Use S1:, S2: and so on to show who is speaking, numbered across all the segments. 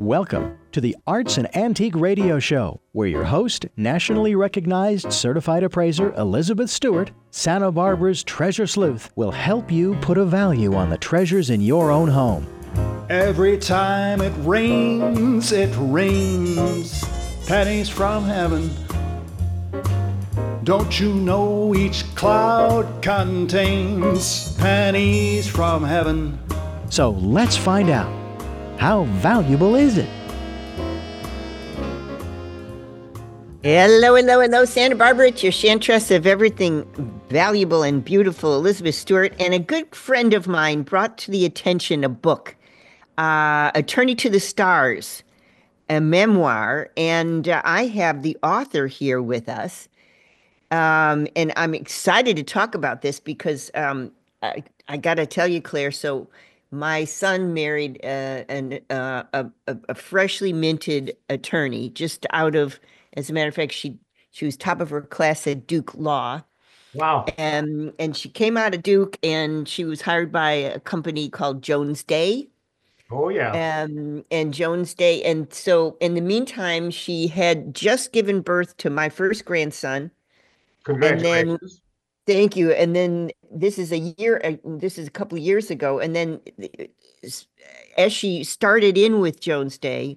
S1: Welcome to the Arts and Antique Radio Show, where your host, nationally recognized certified appraiser Elizabeth Stewart, Santa Barbara's treasure sleuth, will help you put a value on the treasures in your own home.
S2: Every time it rains, pennies from heaven. Don't you know each cloud contains pennies from heaven?
S1: So let's find out. How valuable is it?
S3: Hello, Santa Barbara. It's your chantress of everything valuable and beautiful, Elizabeth Stewart. And a good friend of mine brought to the attention a book, Attorney to the Stars, a memoir. And I have the author here with us. And I'm excited to talk about this because I got to tell you, Claire, so my son married a freshly minted attorney, just out of, as a matter of fact, she was top of her class at Duke Law.
S4: Wow.
S3: And she came out of Duke and she was hired by a company called Jones Day.
S4: Oh, yeah.
S3: And Jones Day. And so in the meantime, she had just given birth to my first grandson.
S4: Congratulations.
S3: Thank you. And then this is a couple of years ago. And then as she started in with Jones Day,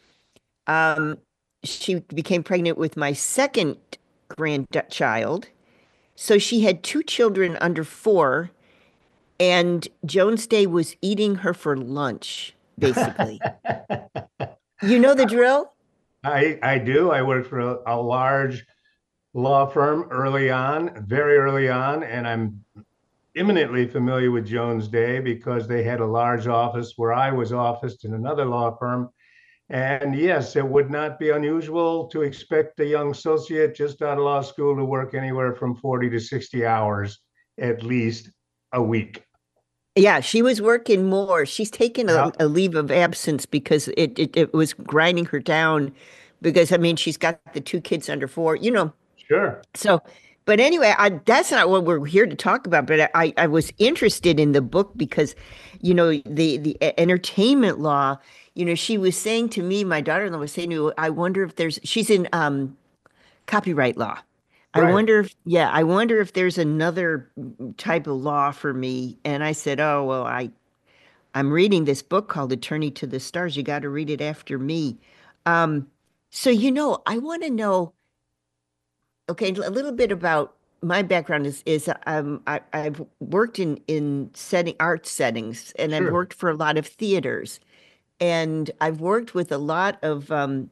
S3: she became pregnant with my second grandchild. So she had two children under 4, and Jones Day was eating her for lunch, basically. You know the drill?
S4: I do. I worked for a large law firm very early on, and I'm eminently familiar with Jones Day because they had a large office where I was officed in another law firm. And yes, it would not be unusual to expect a young associate just out of law school to work anywhere from 40 to 60 hours, at least a week.
S3: Yeah, she was working more. She's taken a leave of absence because it was grinding her down because, I mean, she's got the 2 kids under 4,
S4: Sure.
S3: So, but anyway, that's not what we're here to talk about. But I was interested in the book because, the entertainment law. She was saying to me, my daughter-in-law was saying to me, I wonder if she's in copyright law.
S4: Right.
S3: I wonder if there's another type of law for me. And I said, oh well, I'm reading this book called Attorney to the Stars. You got to read it after me. So I want to know. Okay, a little bit about my background is I've worked in art settings, and
S4: Sure.
S3: I've worked for a lot of theaters, and I've worked with a lot of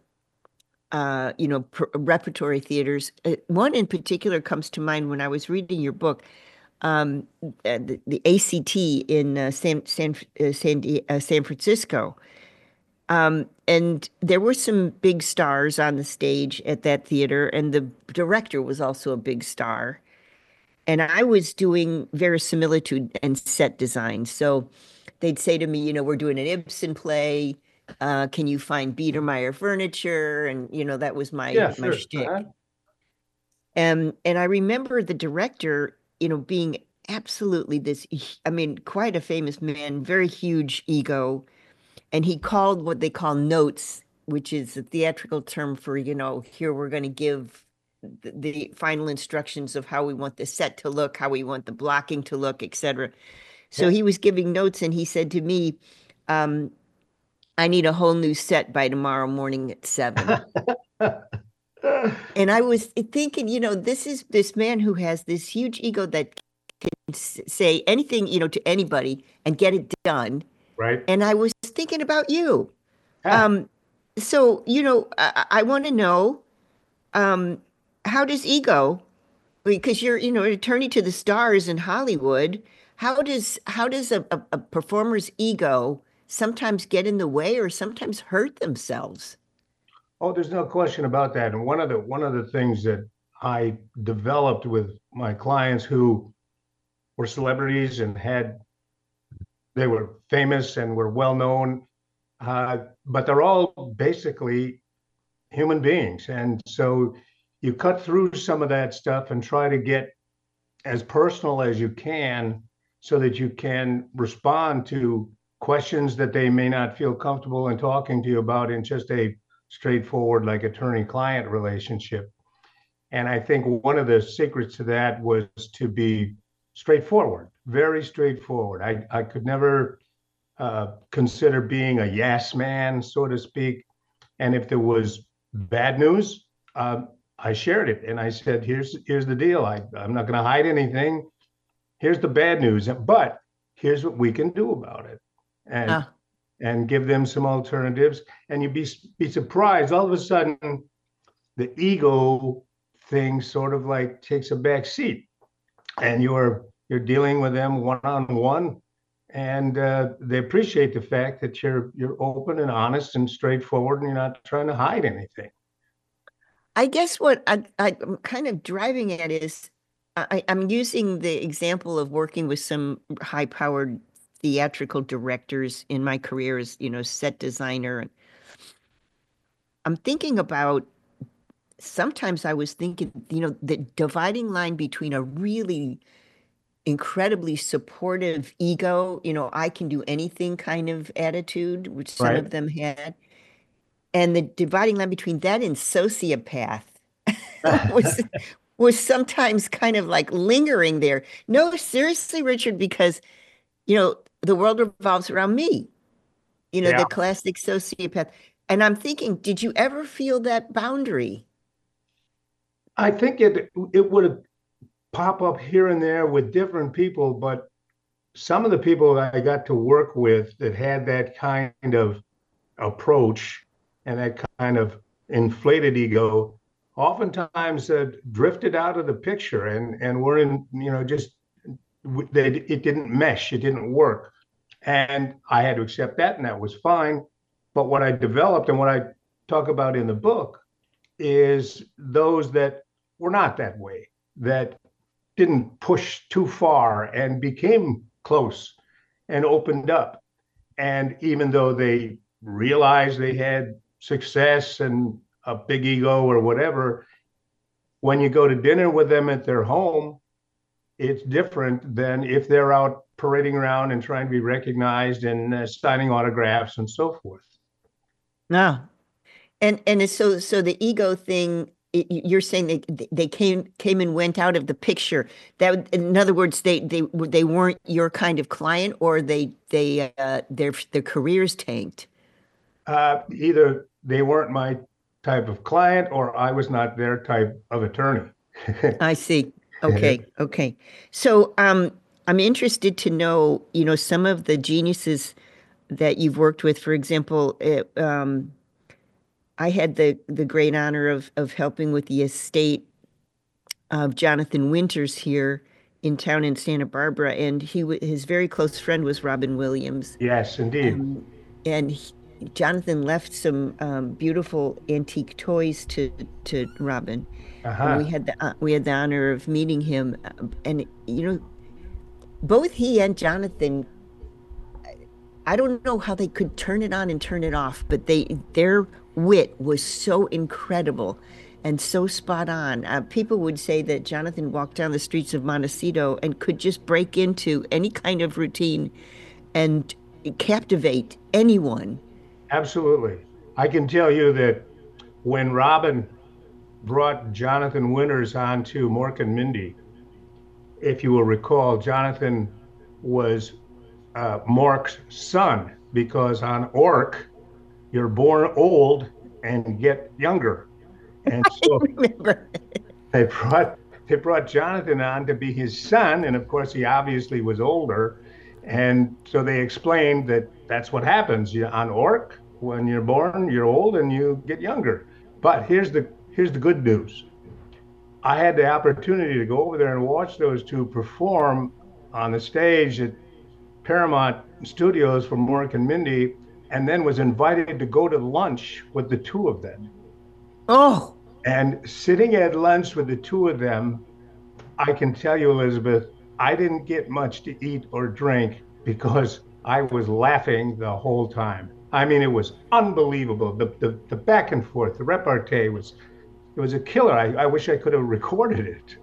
S3: repertory theaters. One in particular comes to mind when I was reading your book, the ACT in San Francisco. And there were some big stars on the stage at that theater, and the director was also a big star. And I was doing verisimilitude and set design. So they'd say to me, we're doing an Ibsen play. Can you find Biedermeier furniture? And, that was my
S4: Sure.
S3: shtick. And I remember the director, being absolutely quite a famous man, very huge ego. And he called what they call notes, which is a theatrical term for, here we're going to give the final instructions of how we want the set to look, how we want the blocking to look, etc. So he was giving notes, and he said to me, I need a whole new set by tomorrow morning at 7. And I was thinking, this is this man who has this huge ego that can say anything, to anybody and get it done.
S4: Right.
S3: And I was thinking about you.
S4: Ah.
S3: So, I want to know, how does ego, because you're, an attorney to the stars in Hollywood, how does a performer's ego sometimes get in the way or sometimes hurt themselves?
S4: Oh, there's no question about that. And one of the things that I developed with my clients who were celebrities and they were famous and were well known, but they're all basically human beings. And so you cut through some of that stuff and try to get as personal as you can so that you can respond to questions that they may not feel comfortable in talking to you about in just a straightforward, like attorney-client relationship. And I think one of the secrets to that was to be straightforward, very straightforward. I could never consider being a yes man, so to speak. And if there was bad news, I shared it and I said, here's the deal. I'm not going to hide anything. Here's the bad news, but here's what we can do about it. And give them some alternatives. And you'd be surprised. All of a sudden, the ego thing sort of like takes a back seat, and you're dealing with them one-on-one, and they appreciate the fact that you're open and honest and straightforward, and you're not trying to hide anything.
S3: I guess what I'm kind of driving at is I'm using the example of working with some high-powered theatrical directors in my career as, set designer. I'm thinking about, sometimes I was thinking, the dividing line between a really incredibly supportive ego, I can do anything kind of attitude, which some of them had, and the dividing line between that and sociopath was sometimes kind of like lingering there. No, seriously, Richard, because, the world revolves around me, the classic sociopath. And I'm thinking, did you ever feel that boundary?
S4: I think it would pop up here and there with different people, but some of the people that I got to work with that had that kind of approach and that kind of inflated ego oftentimes drifted out of the picture and were in, it didn't mesh, it didn't work. And I had to accept that, and that was fine. But what I developed and what I talk about in the book is those that were not that way, that didn't push too far and became close and opened up. And even though they realized they had success and a big ego or whatever, when you go to dinner with them at their home, it's different than if they're out parading around and trying to be recognized and signing autographs and so forth.
S3: No. And so the ego thing, you're saying they came and went out of the picture. That, in other words, they weren't your kind of client, or their careers tanked.
S4: Either they weren't my type of client, or I was not their type of attorney.
S3: I see. Okay. So I'm interested to know, some of the geniuses that you've worked with. For example, I had the great honor of helping with the estate of Jonathan Winters here in town in Santa Barbara, and his very close friend was Robin Williams.
S4: Yes, indeed.
S3: And Jonathan left some beautiful antique toys to Robin. And we had the honor of meeting him, and both he and Jonathan, I don't know how they could turn it on and turn it off, but their wit was so incredible and so spot on. People would say that Jonathan walked down the streets of Montecito and could just break into any kind of routine and captivate anyone.
S4: Absolutely. I can tell you that when Robin brought Jonathan Winters on to Mork and Mindy, if you will recall, Jonathan was Mork's son, because on Ork, you're born old and get younger. And so they brought Jonathan on to be his son, and of course he obviously was older. And so they explained that that's what happens. On Ork, when you're born, you're old and you get younger. But here's the good news. I had the opportunity to go over there and watch those two perform on the stage at Paramount Studios for Mork and Mindy, and then was invited to go to lunch with the two of them.
S3: Oh.
S4: And sitting at lunch with the two of them, I can tell you, Elizabeth, I didn't get much to eat or drink because I was laughing the whole time. I mean, it was unbelievable. The back and forth, the repartee was a killer. I wish I could have recorded it.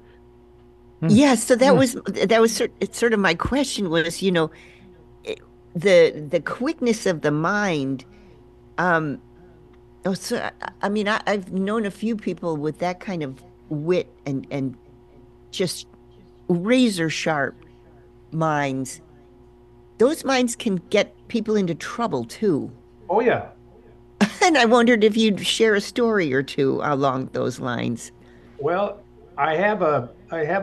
S3: Yeah, so that was sort of my question was, the quickness of the mind. Um, oh, so I mean, I've known a few people with that kind of wit and just razor sharp minds. Those minds can get people into trouble too.
S4: Oh yeah.
S3: And I wondered if you'd share a story or two along those lines.
S4: Well, I have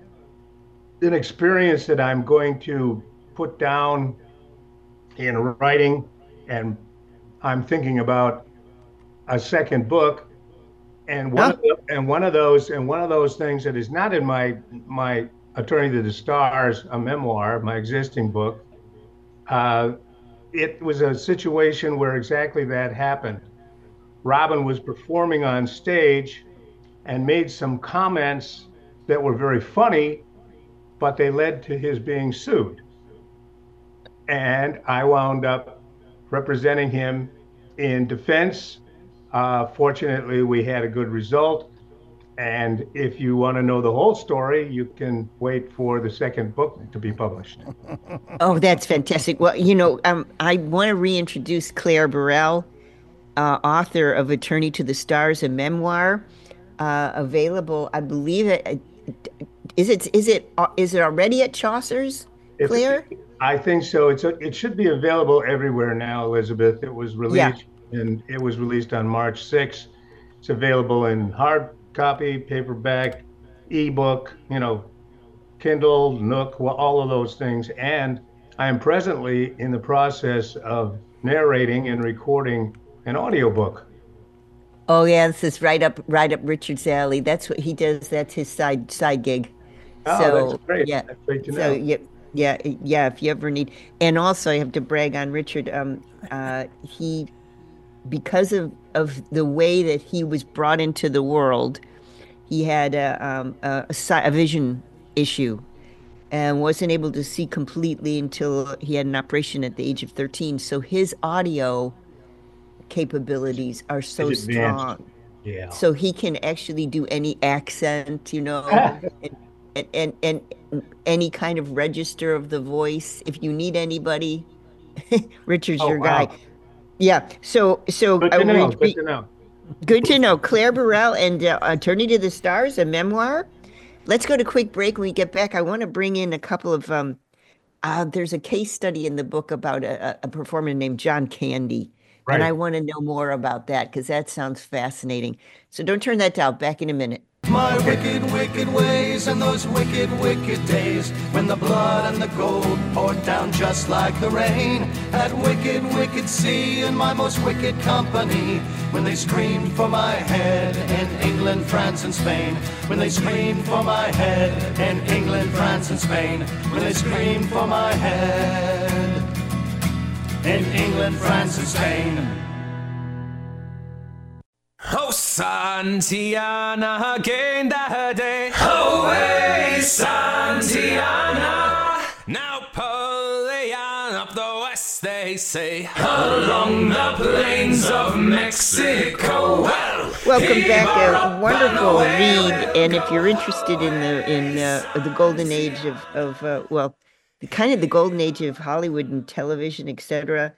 S4: an experience that I'm going to put down in writing, and I'm thinking about a second book. And
S3: Huh?
S4: one of those things that is not in my Attorney to the Stars, a memoir, my existing book. Uh, it was a situation where exactly that happened. Robin was performing on stage and made some comments that were very funny, but they led to his being sued. And I wound up representing him in defense. Fortunately, we had a good result. And if you want to know the whole story, you can wait for the second book to be published.
S3: Oh, that's fantastic. Well, I want to reintroduce Claire Burrell, author of Attorney to the Stars, a memoir, available. I believe it. Is it already at Chaucer's,
S4: It's,
S3: Claire?
S4: I think so. It should be available everywhere now, Elizabeth.
S3: Yeah.
S4: It was released on March 6th. It's available in hard copy, paperback, ebook, Kindle, Nook, well, all of those things. And I am presently in the process of narrating and recording an audiobook.
S3: Oh yeah, this is right up Richard's alley. That's what he does. That's his side gig.
S4: Oh, that's
S3: So
S4: great.
S3: yeah,
S4: That's great to
S3: so
S4: know.
S3: yeah, yeah. If you ever need, and also I have to brag on Richard. He because of the way that he was brought into the world, he had a vision issue and wasn't able to see completely until he had an operation at the age of 13. So his audio capabilities are
S4: It's
S3: so
S4: advanced.
S3: strong.
S4: Yeah.
S3: So he can actually do any accent, and any kind of register of the voice. If you need anybody, Richard's
S4: Oh,
S3: your guy.
S4: wow.
S3: Yeah. So
S4: Good to know. Good to know.
S3: good to know. Claire Burrell and Attorney to the Stars, a memoir. Let's go to quick break. When we get back, I want to bring in a couple of there's a case study in the book about a performer named John Candy. And I
S4: Right.
S3: want to know more about that because that sounds fascinating. So don't turn that down. Back in a minute.
S5: My wicked, wicked ways and those wicked, wicked days when the blood and the gold poured down just like the rain. At wicked, wicked sea in my most wicked company when they screamed for my head in England, France, and Spain. When they screamed for my head in England, France, and Spain. When they screamed for my head in England, France, and Spain.
S6: Oh, Santiana, again that day. Away, Santiana. Now pulling up the west, they say, along the plains of Mexico. Well,
S3: Welcome back. A wonderful read. And if you're interested in the golden age the kind of the golden age of Hollywood and television, etc.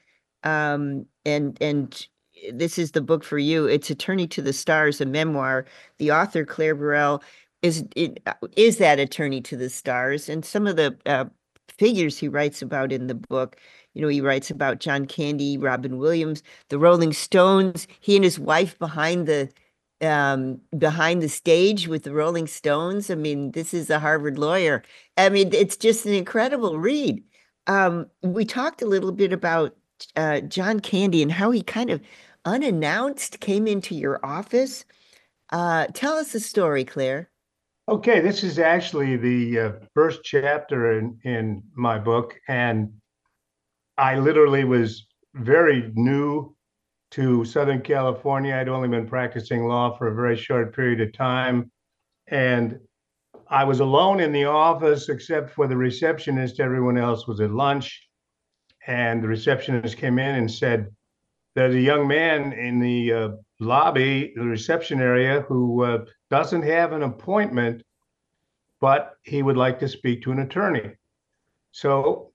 S3: And this is the book for you. It's Attorney to the Stars, a memoir. The author, Claire Burrell, is that Attorney to the Stars. And some of the figures he writes about in the book, he writes about John Candy, Robin Williams, the Rolling Stones, he and his wife behind the stage with the Rolling Stones. I mean, this is a Harvard lawyer. I mean, it's just an incredible read. We talked a little bit about John Candy and how he kind of unannounced came into your office. Tell us the story, Claire.
S4: Okay, this is actually the first chapter in my book, and I literally was very new to Southern California. I'd only been practicing law for a very short period of time, and I was alone in the office except for the receptionist. Everyone else was at lunch, and the receptionist came in and said, there's a young man in the lobby, the reception area, who doesn't have an appointment, but he would like to speak to an attorney. So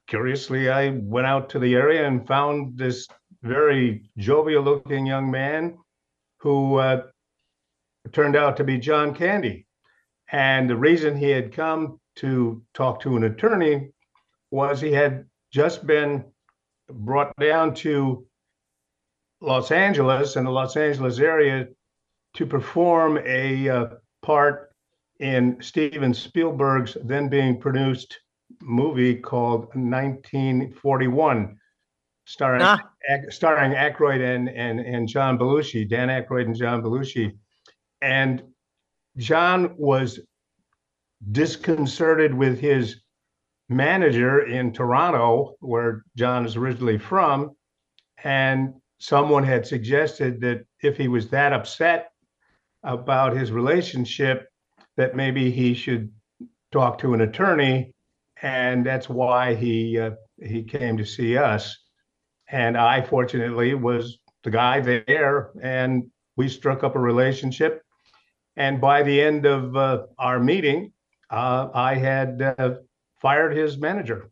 S4: curiously, I went out to the area and found this very jovial looking young man who turned out to be John Candy. And the reason he had come to talk to an attorney was he had just been brought down to Los Angeles and the Los Angeles area to perform a part in Steven Spielberg's then being produced movie called 1941, starring Aykroyd and John Belushi, Dan Aykroyd and John Belushi. And John was disconcerted with his manager in Toronto, where John is originally from, and someone had suggested that if he was that upset about his relationship, that maybe he should talk to an attorney, and that's why he came to see us. And I, fortunately, was the guy there, and we struck up a relationship. And by the end of our meeting, I had fired his manager.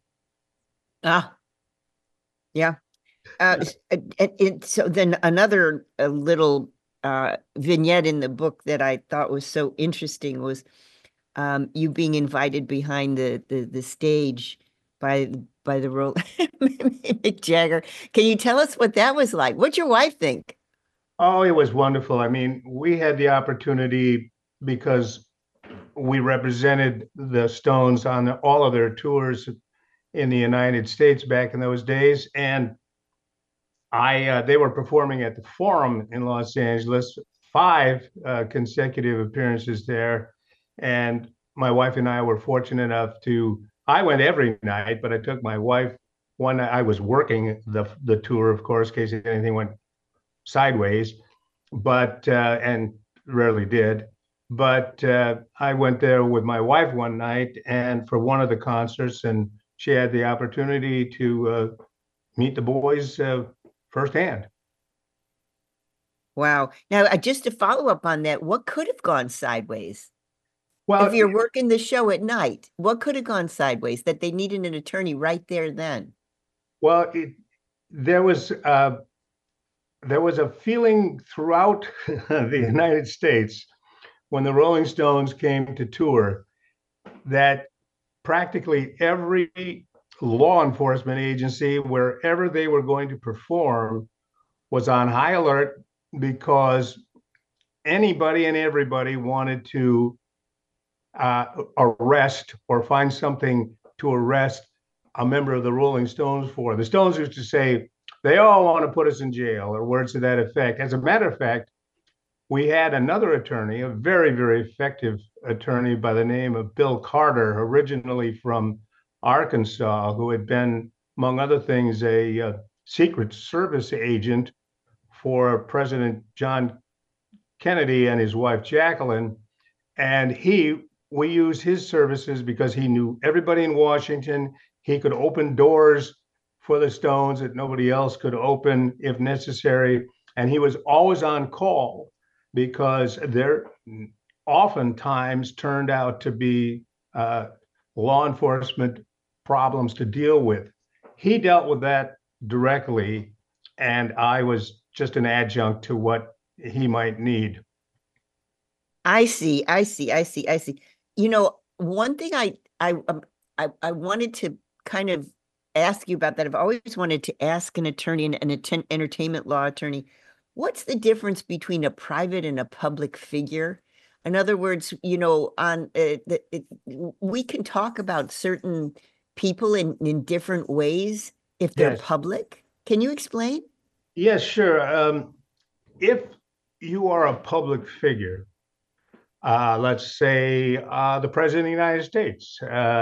S3: Yeah. So then another little vignette in the book that I thought was so interesting was you being invited behind the stage by the role Mick Jagger. Can you tell us what that was like? What'd your wife think?
S4: Oh, it was wonderful. I mean, we had the opportunity because we represented the Stones on all of their tours in the United States back in those days, and they were performing at the Forum in Los Angeles, 5 consecutive appearances there, and my wife and I were fortunate enough I went every night, but I took my wife one night. I was working the tour, of course, in case anything went sideways, but and rarely did. But I went there with my wife one night and for one of the concerts, and she had the opportunity to meet the boys firsthand.
S3: Wow. Now, just to follow up on that, what could have gone sideways?
S4: Well,
S3: if you're working the show at night, what could have gone sideways that they needed an attorney right there then?
S4: Well, there was a feeling throughout the United States when the Rolling Stones came to tour that practically every law enforcement agency, wherever they were going to perform, was on high alert because anybody and everybody wanted to arrest or find something to arrest a member of the Rolling Stones for. The Stones used to say, they all want to put us in jail, or words to that effect. As a matter of fact, we had another attorney, a very, very effective attorney by the name of Bill Carter, originally from Arkansas, who had been, among other things, a Secret Service agent for President John Kennedy and his wife, Jacqueline. And we used his services because he knew everybody in Washington. He could open doors for the Stones that nobody else could open if necessary. And he was always on call because there oftentimes turned out to be law enforcement problems to deal with. He dealt with that directly, and I was just an adjunct to what he might need.
S3: I see. You know, one thing I wanted to kind of ask you about that. I've always wanted to ask an attorney, an entertainment law attorney, what's the difference between a private and a public figure? In other words, you know, we can talk about certain people in different ways if they're public. Can you explain?
S4: Yes, sure. If you are a public figure, let's say the President of the United States,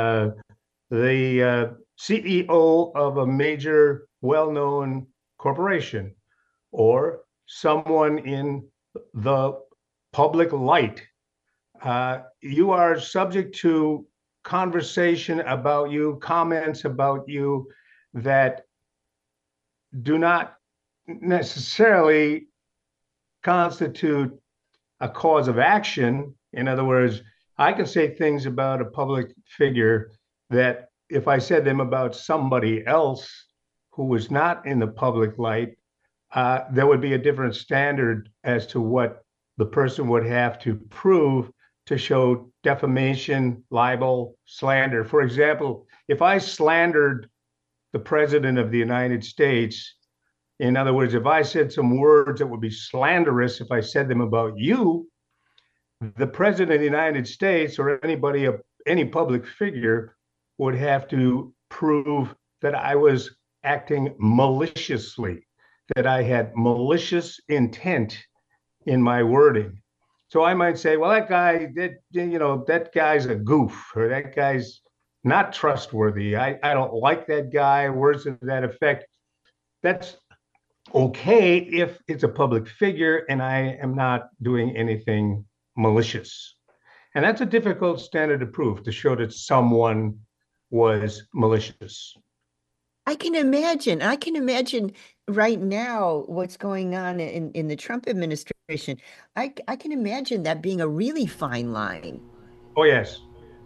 S4: the CEO of a major well-known corporation, or someone in the public light, you are subject to conversation about you, comments about you that do not necessarily constitute a cause of action. In other words, I can say things about a public figure that if I said them about somebody else who was not in the public light, there would be a different standard as to what the person would have to prove to show defamation, libel, slander. For example, if I slandered the President of the United States, in other words, if I said some words that would be slanderous, if I said them about you, the President of the United States or anybody, any public figure would have to prove that I was acting maliciously, that I had malicious intent in my wording. So I might say, well, that guy, that guy's a goof, or that guy's not trustworthy. I don't like that guy, words to that effect. That's okay if it's a public figure and I am not doing anything malicious. And that's a difficult standard to prove, to show that someone was malicious.
S3: I can imagine right now what's going on in the Trump administration. I can imagine that being a really fine line.
S4: Oh, yes.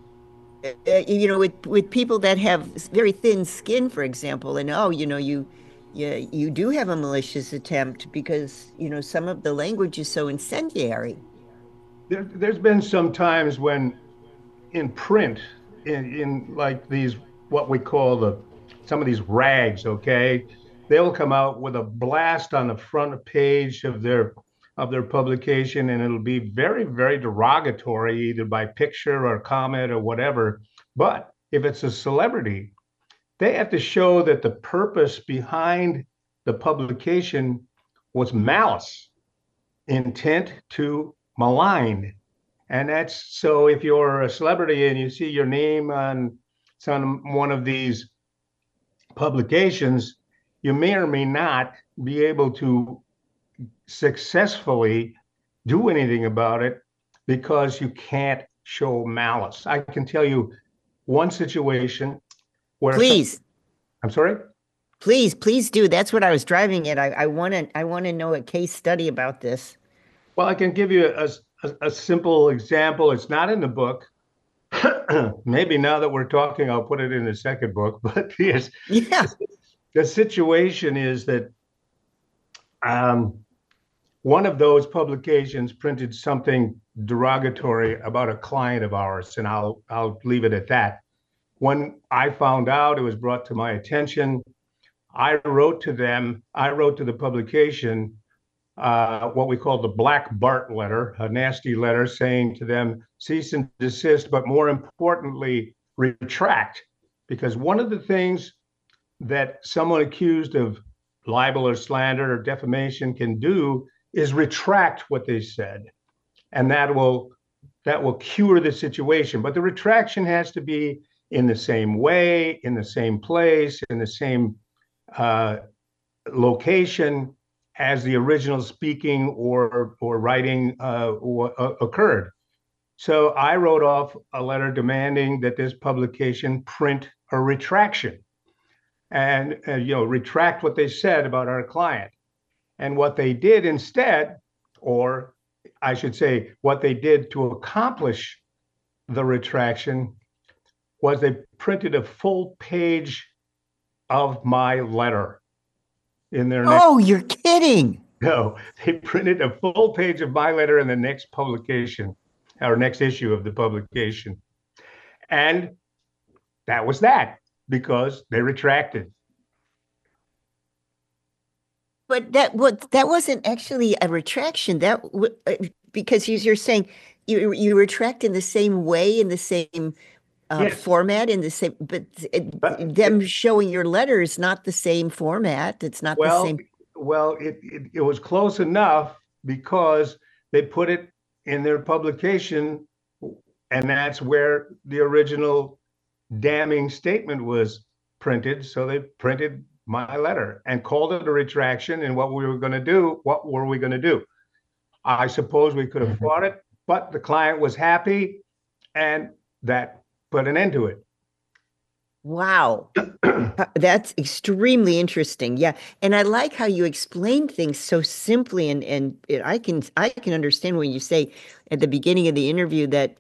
S3: With people that have very thin skin, for example, and you do have a malicious attempt because, some of the language is so incendiary.
S4: There's been some times when in print, in like these, what we call some of these rags, okay, they'll come out with a blast on the front page of their publication, and it'll be very, very derogatory, either by picture or comment or whatever. But if it's a celebrity, they have to show that the purpose behind the publication was malice, intent to malign. And that's so if you're a celebrity and you see your name on one of these publications, you may or may not be able to successfully do anything about it because you can't show malice. I can tell you one situation where
S3: Please.
S4: I'm sorry?
S3: Please do. That's what I was driving at. I want to know a case study about this.
S4: Well, I can give you a simple example. It's not in the book. Maybe now that we're talking, I'll put it in the second book. But yes,
S3: yeah.
S4: The situation is that one of those publications printed something derogatory about a client of ours, and I'll leave it at that. When I found out, it was brought to my attention, I wrote to the publication what we call the Black Bart letter, a nasty letter saying to them, cease and desist, but more importantly, retract. Because one of the things that someone accused of libel or slander or defamation can do is retract what they said. And that will cure the situation. But the retraction has to be in the same way, in the same place, in the same location as the original speaking or writing occurred. So I wrote off a letter demanding that this publication print a retraction and retract what they said about our client. And what they did instead, or I should say what they did to accomplish the retraction, was they printed a full page of my letter in their
S3: Oh, you're kidding.
S4: No, they printed a full page of my letter in the next publication, or next issue of the publication. And that was that, because they retracted.
S3: But that wasn't actually a retraction. Because you're saying you retract in the same way, in the same
S4: Yes.
S3: format, in the same, but them showing your letter is not the same format. It's not the same.
S4: Well, it was close enough because they put it in their publication, and that's where the original damning statement was printed. So they printed my letter and called it a retraction. And what were we going to do? I suppose we could have fought it, but the client was happy, and that put an end to it.
S3: Wow. That's extremely interesting. Yeah. And I like how you explain things so simply, and I can understand when you say at the beginning of the interview that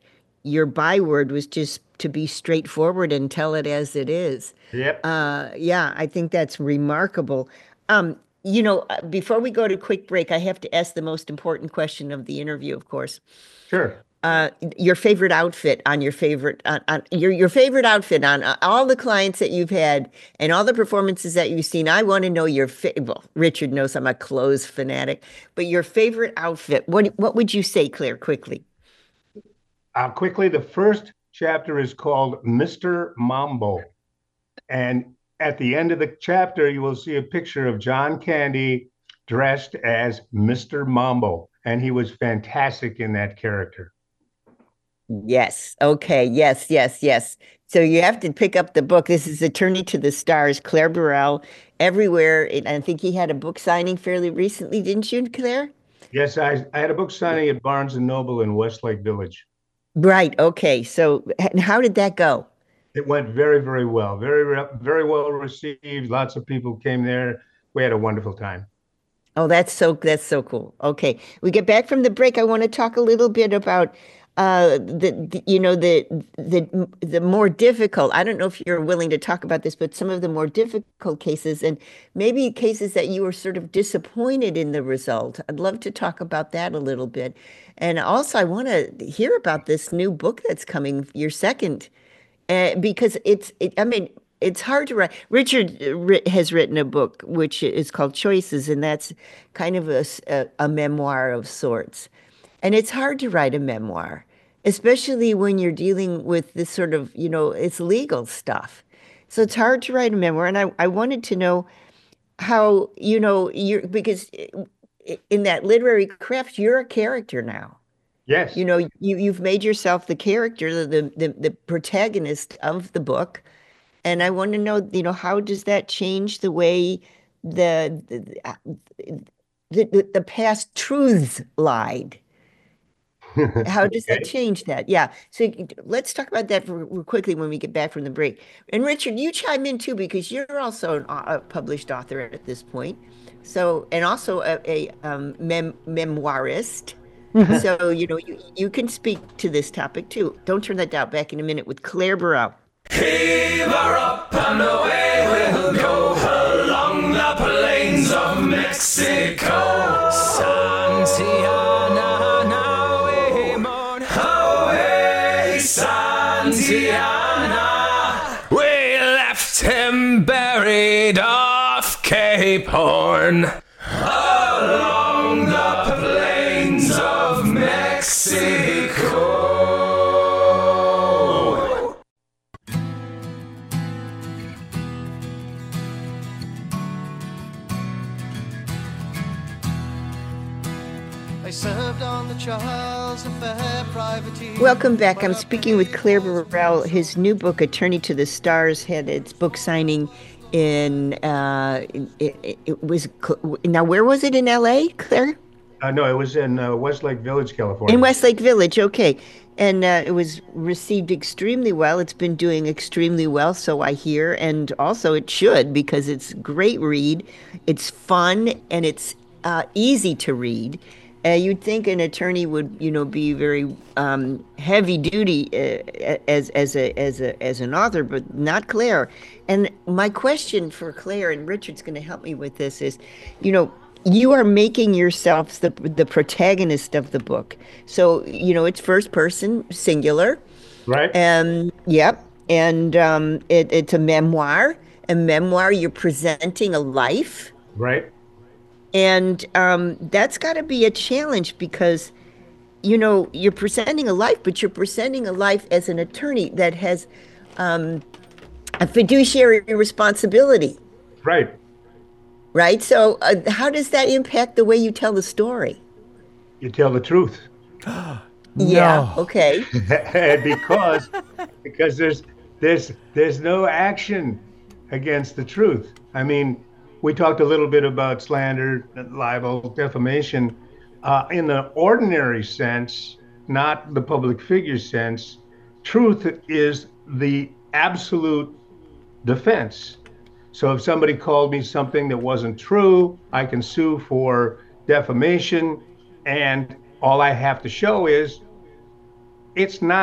S3: your byword was just to be straightforward and tell it as it is.
S4: Yep.
S3: Yeah, I think that's remarkable. Before we go to quick break, I have to ask the most important question of the interview, of course.
S4: Sure.
S3: Your favorite outfit on your favorite on your favorite outfit on all the clients that you've had and all the performances that you've seen. I want to know your well, Richard knows I'm a clothes fanatic, but your favorite outfit. What would you say, Claire, quickly?
S4: Quickly, the first chapter is called Mr. Mambo. And at the end of the chapter, you will see a picture of John Candy dressed as Mr. Mambo. And he was fantastic in that character.
S3: Yes. Okay. Yes, yes, yes. So you have to pick up the book. This is Attorney to the Stars, Claire Burrell, everywhere. And I think he had a book signing fairly recently, didn't you, Claire?
S4: Yes, I had a book signing at Barnes & Noble in Westlake Village.
S3: Right. Okay. So how did that go?
S4: It went very, very well. Very well received. Lots of people came there. We had a wonderful time.
S3: Oh, that's so cool. Okay. We get back from the break. I want to talk a little bit about the more difficult. I don't know if you're willing to talk about this, but some of the more difficult cases and maybe cases that you were sort of disappointed in the result. I'd love to talk about that a little bit. And also I want to hear about this new book that's coming, your second, because it's hard to write. Richard has written a book which is called Choices, and that's kind of a memoir of sorts. And it's hard to write a memoir, especially when you're dealing with this sort of, it's legal stuff. So it's hard to write a memoir. And I wanted to know how, because in that literary craft, you're a character now.
S4: Yes.
S3: You've made yourself the character, the protagonist of the book. And I want to know, how does that change the way the past truths lied? How does that change that? Yeah. So let's talk about that quickly when we get back from the break. And Richard, you chime in too, because you're also a published author at this point. So, and also a memoirist. So, you can speak to this topic too. Don't turn that down. Back in a minute with Claire Burrell.
S6: Heave her up and away we'll go along the plains of Mexico. Santiana, away, Santiana. We left him buried off Cape Horn, along the plains of Mexico.
S5: I served on the Charles of Fair privateer.
S3: Welcome back. I'm speaking with Claire Burrell. His new book, Attorney to the Stars, had its book signing in, it was, now where was it in LA, Claire?
S4: No, it was in Westlake Village, California.
S3: In Westlake Village, okay. And it was received extremely well. It's been doing extremely well, so I hear. And also it should, because it's a great read. It's fun, and it's easy to read. You'd think an attorney would, be very heavy duty as an author, but not Claire. And my question for Claire, and Richard's going to help me with this, is, you are making yourself the protagonist of the book. So, it's first person, singular.
S4: Right.
S3: Yep. And it's a memoir. A memoir, you're presenting a life.
S4: Right.
S3: And that's got to be a challenge because, you're presenting a life, but you're presenting a life as an attorney that has a fiduciary responsibility.
S4: Right.
S3: Right. So how does that impact the way you tell the story?
S4: You tell the truth.
S3: Yeah. Okay.
S4: because there's no action against the truth. I mean, we talked a little bit about slander, libel, defamation. In the ordinary sense, not the public figure sense, truth is the absolute defense. So if somebody called me something that wasn't true, I can sue for defamation, and all I have to show is it's not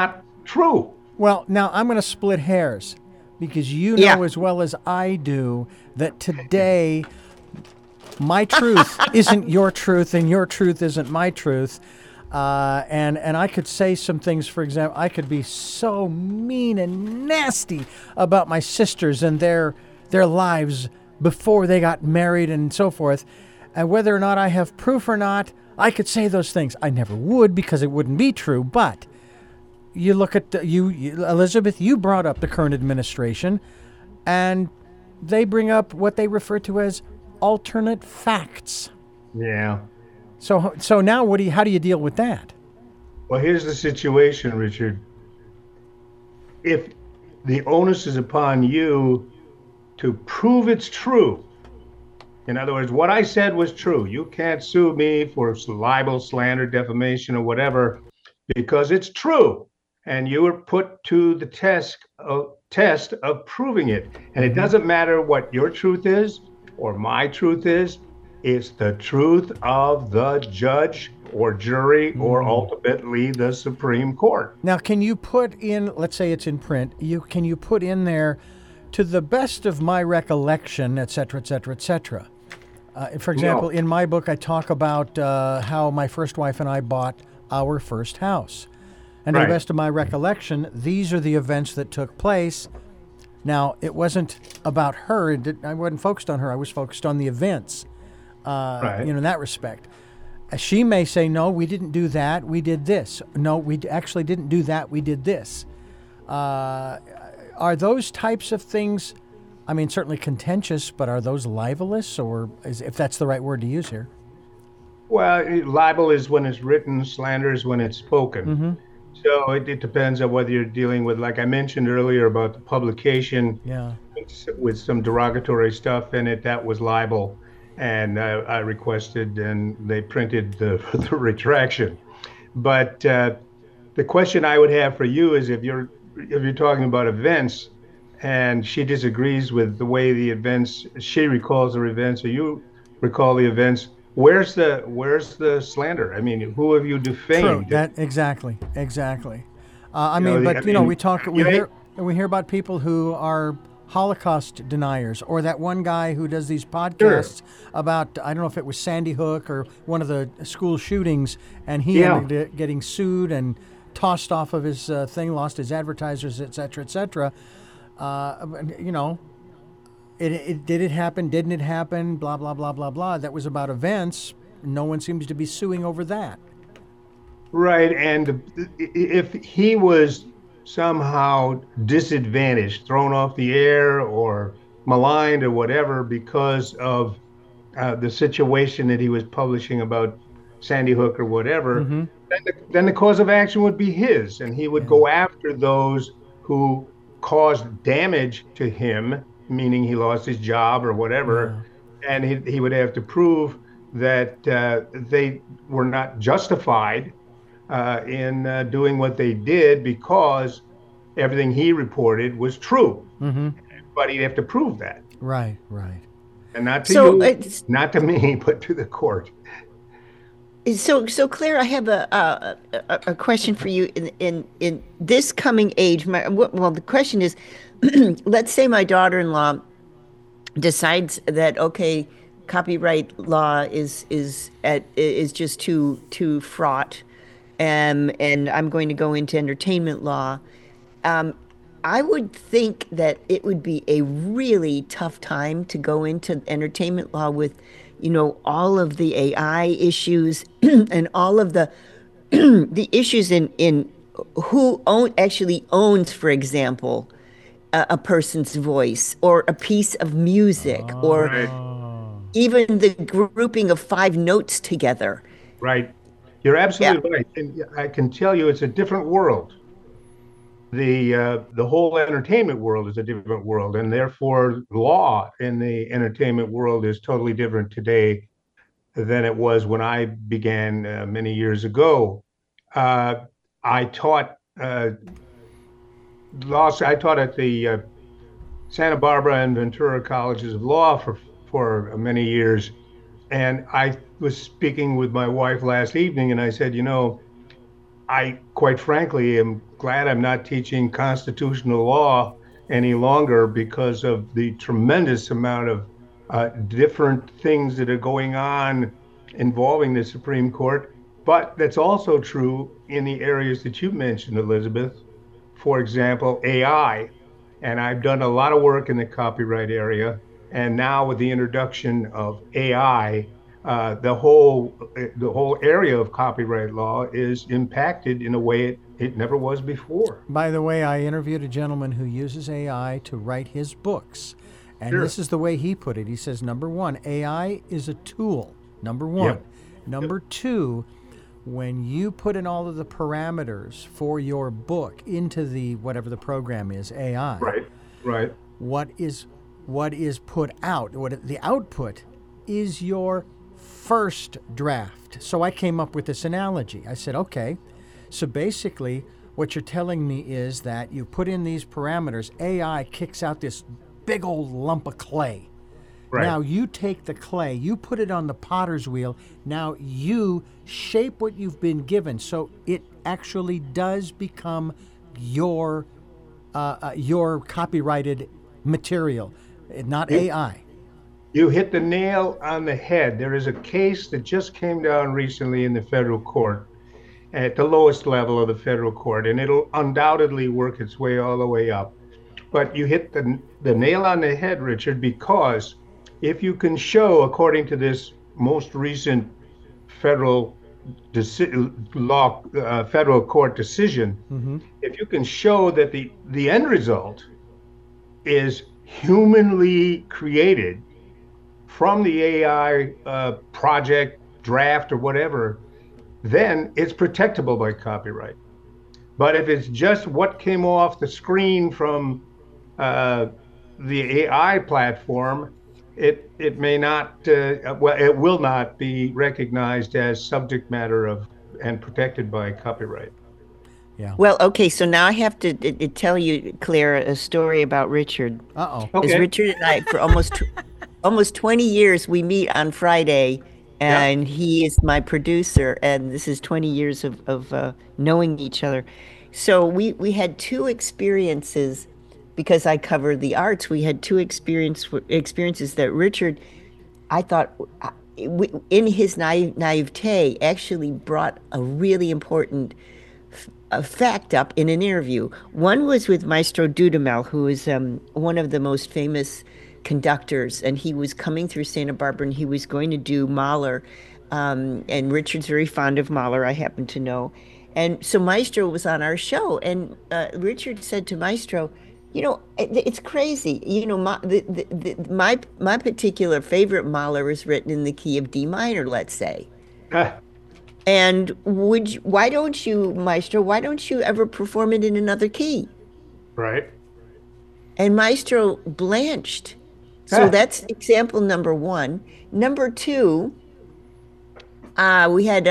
S4: true.
S7: Well, now I'm going to split hairs because you
S3: Yeah.
S7: know as well as I do that today my truth isn't your truth and your truth isn't my truth. And I could say some things, for example, I could be so mean and nasty about my sisters and their lives before they got married and so forth. And whether or not I have proof or not, I could say those things. I never would because it wouldn't be true. But you look at you, Elizabeth, you brought up the current administration, and they bring up what they refer to as alternate facts.
S4: Yeah.
S7: So now how do you deal with that?
S4: Well, here's the situation, Richard. If the onus is upon you to prove it's true, in other words, what I said was true. You can't sue me for libel, slander, defamation, or whatever, because it's true. And you were put to the test of proving it. And it doesn't matter what your truth is or my truth is. It's the truth of the judge or jury or ultimately the Supreme Court.
S7: Now, can you put in, let's say it's in print, can you put in there, to the best of my recollection, et cetera, et cetera, et cetera? For example, in my book, I talk about how my first wife and I bought our first house. And to the best of my recollection, these are the events that took place. Now, it wasn't about her. I wasn't focused on her. I was focused on the events, in that respect. She may say, no, we didn't do that. We did this. No, we actually didn't do that. We did this. Are those types of things, I mean, certainly contentious, but are those libelous, or if that's the right word to use here?
S4: Well, libel is when it's written, slander is when it's spoken.
S7: Mm-hmm.
S4: So it depends on whether you're dealing with, like I mentioned earlier about the publication with some derogatory stuff in it, that was libel. And I requested and they printed the retraction. But the question I would have for you is if you're talking about events and she disagrees with the way the events, she recalls the events or you recall the events, where's the slander? I mean, who have you defamed?
S7: True. Exactly. We hear about people who are Holocaust deniers, or that one guy who does these podcasts about, I don't know if it was Sandy Hook or one of the school shootings, and he ended up getting sued and tossed off of his thing, lost his advertisers, et cetera, et cetera. Did it happen? Didn't it happen? Blah, blah, blah, blah, blah. That was about events. No one seems to be suing over that.
S4: Right. And if he was somehow disadvantaged, thrown off the air or maligned or whatever because of the situation that he was publishing about Sandy Hook or whatever, then the cause of action would be his, and he would go after those who caused damage to him, meaning he lost his job or whatever, and he would have to prove that they were not justified in doing what they did because everything he reported was true. But he'd have to prove that.
S7: Right.
S4: And not to you, not to me, but to the court.
S3: So Claire, I have a question for you in this coming age. The question is, let's say my daughter-in-law decides that, okay, copyright law is just too fraught, and I'm going to go into entertainment law. I would think that it would be a really tough time to go into entertainment law with, all of the AI issues and all of the the issues in who actually owns, for example, a person's voice or a piece of music or even the grouping of 5 notes together.
S4: Right. You're absolutely right. And I can tell you it's a different world. The whole entertainment world is a different world, and therefore law in the entertainment world is totally different today than it was when I began many years ago. I taught law. I taught at the Santa Barbara and Ventura Colleges of Law for many years, and I was speaking with my wife last evening, and I said, I quite frankly am glad I'm not teaching constitutional law any longer because of the tremendous amount of different things that are going on involving the Supreme Court. But that's also true in the areas that you mentioned, Elizabeth. For example, AI. And I've done a lot of work in the copyright area. And now with the introduction of AI, the whole area of copyright law is impacted in a way it never was before.
S7: By the way, I interviewed a gentleman who uses AI to write his books. And
S4: Sure.
S7: this is the way he put it. He says, number one, AI is a tool. Number one.
S4: Yep.
S7: Number two, when you put in all of the parameters for your book into the whatever the program is, AI,
S4: Right.
S7: what is put out, the output is your first draft. So I came up with this analogy. I said, okay, so basically what you're telling me is that you put in these parameters, AI kicks out this big old lump of clay.
S4: Right.
S7: Now you take the clay, you put it on the potter's wheel, now you shape what you've been given, so it actually does become your copyrighted material, not AI.
S4: You hit the nail on the head. There is a case that just came down recently in the federal court, at the lowest level of the federal court, and it'll undoubtedly work its way all the way up. But you hit the nail on the head, Richard, because if you can show, according to this most recent federal federal court decision, if you can show that the end result is humanly created from the AI project, draft, or whatever, then it's protectable by copyright. But if it's just what came off the screen from the AI platform, it may not, it will not be recognized as subject matter and protected by copyright.
S7: Yeah.
S3: Well, okay, so now I have to tell you, Claire, a story about Richard.
S7: Uh-oh.
S3: Because
S4: Okay.
S3: Richard and I, for almost 20 years, we meet on Friday, and he is my producer, and this is 20 years of knowing each other. So we had two experiences, because I cover the arts. We had two experiences that Richard, I thought, in his naivete, actually brought a really important fact up in an interview. One was with Maestro Dudamel, who is one of the most famous conductors, and he was coming through Santa Barbara, and he was going to do Mahler, and Richard's very fond of Mahler, I happen to know. And so Maestro was on our show, and Richard said to Maestro, you know, it's crazy. You know, my particular favorite Mahler is written in the key of D minor, let's say. And why don't you, Maestro, why don't you ever perform it in another key?
S4: Right.
S3: And Maestro blanched. So that's example number one. Number two, we had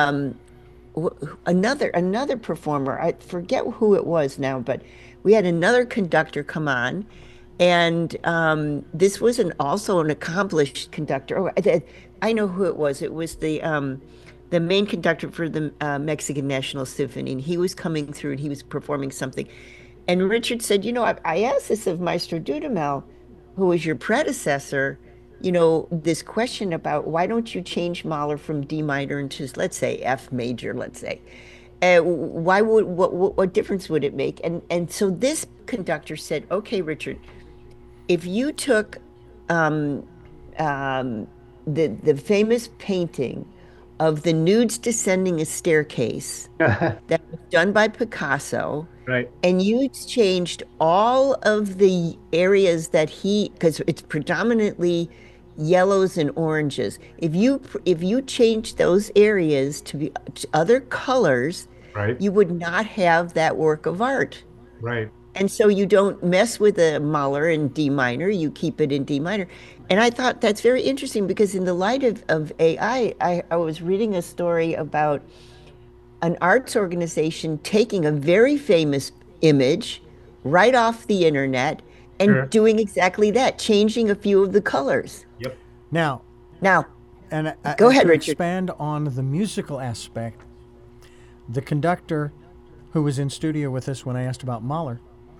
S3: another performer. I forget who it was now, but we had another conductor come on, and this was also an accomplished conductor. Oh, I know who it was. It was the main conductor for the Mexican National Symphony, and he was coming through and he was performing something. And Richard said, you know, I asked this of Maestro Dudamel, who was your predecessor, you know, this question about why don't you change Mahler from D minor into, let's say, F major, let's say. What difference would it make? And so this conductor said, okay, Richard, if you took the famous painting of the nudes descending a staircase that was done by Picasso,
S4: Right.
S3: and you changed all of the areas that because it's predominantly yellows and oranges. If you change those areas to other colors,
S4: Right.
S3: you would not have that work of art.
S4: Right.
S3: And so you don't mess with a Mahler in D minor, you keep it in D minor. And I thought that's very interesting because in the light of AI, I was reading a story about an arts organization taking a very famous image right off the internet and
S4: Sure.
S3: doing exactly that, changing a few of the colors.
S4: Yep.
S7: Now,
S3: Now,
S7: and
S3: Go ahead,
S7: to
S3: Richard.
S7: expand on the musical aspect, the conductor who was in studio with us when I asked about Mahler,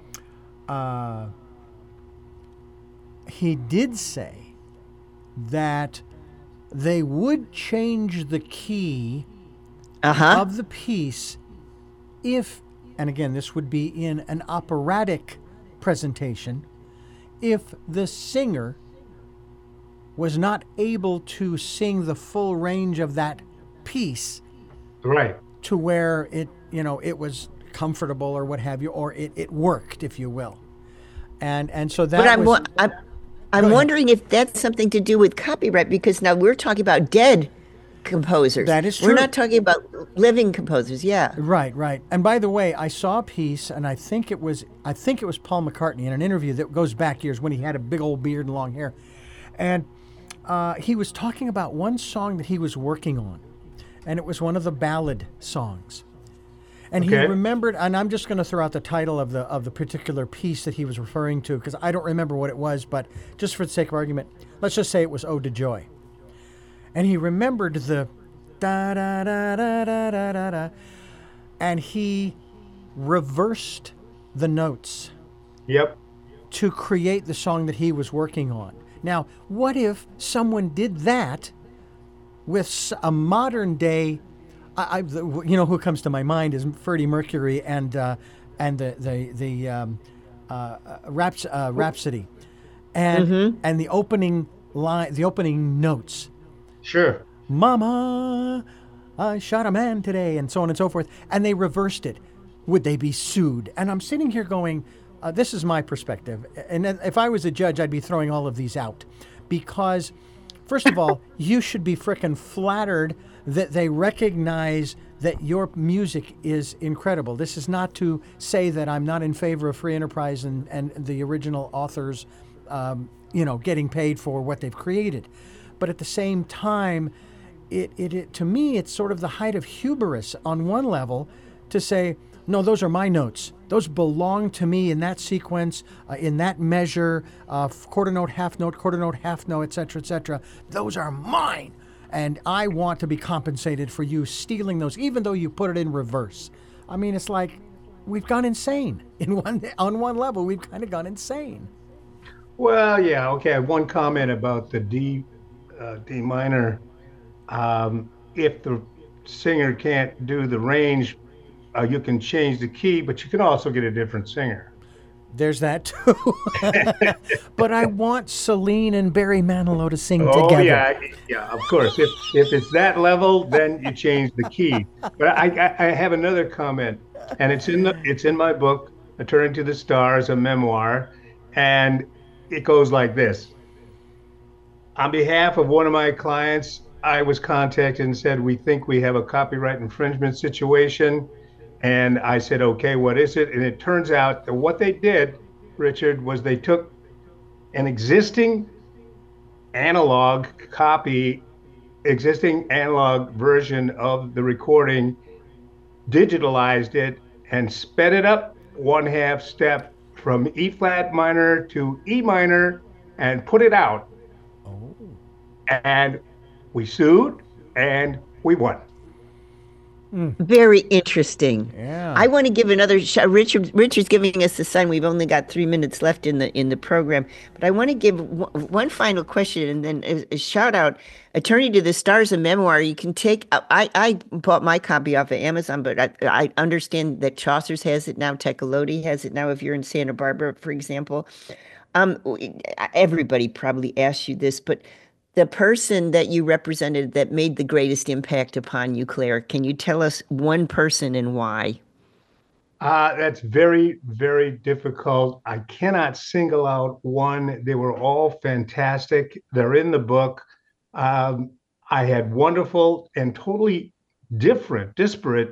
S7: he did say that they would change the key of the piece if, and again, this would be in an operatic presentation, if the singer was not able to sing the full range of that piece,
S4: Right.
S7: to where it, it was comfortable or what have you, or it worked, if you will. And so that
S3: But I'm wondering if that's something to do with copyright, because now we're talking about dead composers.
S7: That is true.
S3: We're not talking about living composers. Yeah.
S7: Right. And by the way, I saw a piece, and I think it was Paul McCartney in an interview that goes back years when he had a big old beard and long hair, and he was talking about one song that he was working on, and it was one of the ballad songs. And he remembered, and I'm just going to throw out the title of the particular piece that he was referring to, because I don't remember what it was, but just for the sake of argument, let's just say it was Ode to Joy. And he remembered the da da da da da da da da, and he reversed the notes.
S4: Yep.
S7: To create the song that he was working on. Now, what if someone did that with a modern day? Who comes to my mind is Freddie Mercury and the Rhapsody, and the opening line, the opening notes.
S4: Sure.
S7: Mama, I shot a man today, and so on and so forth. And they reversed it. Would they be sued? And I'm sitting here going, this is my perspective. And if I was a judge, I'd be throwing all of these out. Because, first of all, you should be frickin' flattered that they recognize that your music is incredible. This is not to say that I'm not in favor of free enterprise and the original authors, getting paid for what they've created. But at the same time, it to me, it's sort of the height of hubris on one level to say, no, those are my notes. Those belong to me in that sequence, in that measure, quarter note, half note, et cetera, et cetera. Those are mine. And I want to be compensated for you stealing those, even though you put it in reverse. I mean, it's like we've gone insane. On one level, we've kind of gone insane.
S4: Well, yeah, okay. One comment about the D minor. If the singer can't do the range, you can change the key, but you can also get a different singer.
S7: There's that too. But I want Celine and Barry Manilow to sing together.
S4: Yeah, of course. If it's that level, then you change the key. But I have another comment, and it's in my book, A Turning to the Stars, a memoir, and it goes like this. On behalf of one of my clients, I was contacted and said, we think we have a copyright infringement situation. And I said, okay, what is it? And it turns out that what they did, Richard, was they took an existing analog version of the recording, digitalized it, and sped it up 1/2 step from E flat minor to E minor and put it out. Oh. And we sued and we won.
S3: Very interesting.
S7: Yeah.
S3: I want to give another shot. Richard's giving us the sign. We've only got 3 minutes left in the program, but I want to give one final question and then a shout out. Attorney to the Stars, a memoir. You can take. I bought my copy off of Amazon, but I understand that Chaucer's has it now. Tecolote has it now. If you're in Santa Barbara, for example, everybody probably asks you this, but the person that you represented that made the greatest impact upon you, Claire, can you tell us one person and why?
S4: That's very, very difficult. I cannot single out one. They were all fantastic. They're in the book. I had wonderful and totally disparate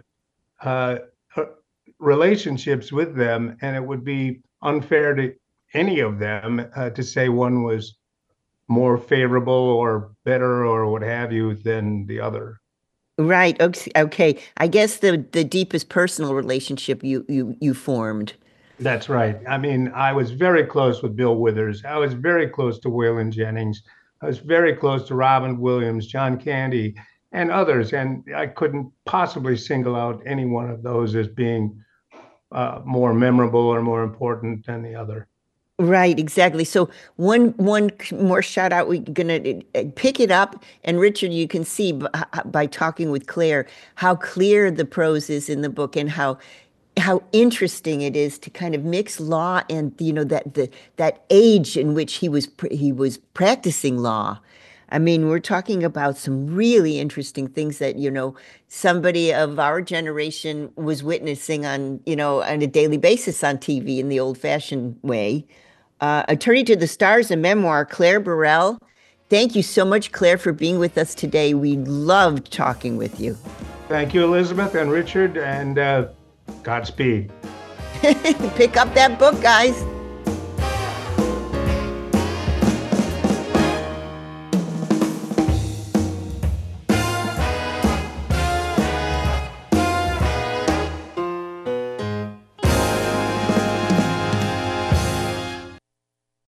S4: relationships with them, and it would be unfair to any of them to say one was more favorable or better or what have you than the other.
S3: Right. Okay. I guess the deepest personal relationship you formed.
S4: That's right. I mean, I was very close with Bill Withers. I was very close to Waylon Jennings. I was very close to Robin Williams, John Candy, and others. And I couldn't possibly single out any one of those as being more memorable or more important than the other.
S3: Right, exactly. So one more shout out. We're gonna pick it up, and Richard, you can see by talking with Claire how clear the prose is in the book, and how interesting it is to kind of mix law and that age in which he was practicing law. I mean, we're talking about some really interesting things that, somebody of our generation was witnessing on a daily basis on TV in the old-fashioned way. Attorney to the Stars, a memoir, Claire Burrell. Thank you so much, Claire, for being with us today. We loved talking with you.
S4: Thank you, Elizabeth and Richard, and Godspeed.
S3: Pick up that book, guys.